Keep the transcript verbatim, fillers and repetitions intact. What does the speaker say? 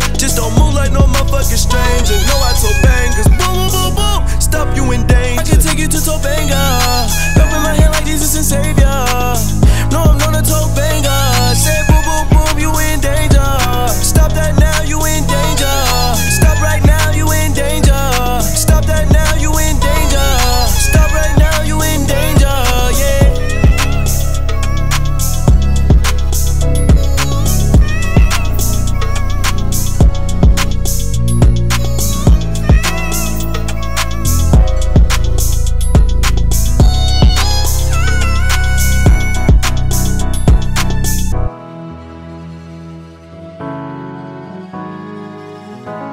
Just don't move like no motherfucking stranger. No, I told bangers, boom, boom, boom, boom. Stop, you in danger. I can take you to Topanga. Up in my hand like Jesus and Savior. No, I'm not a Topanga. Say boom, boom, boom, you in danger. Stop that now, you in danger. Stop right now, you in danger. Stop that now, you in danger. Stop right now, you in danger, yeah. Bye.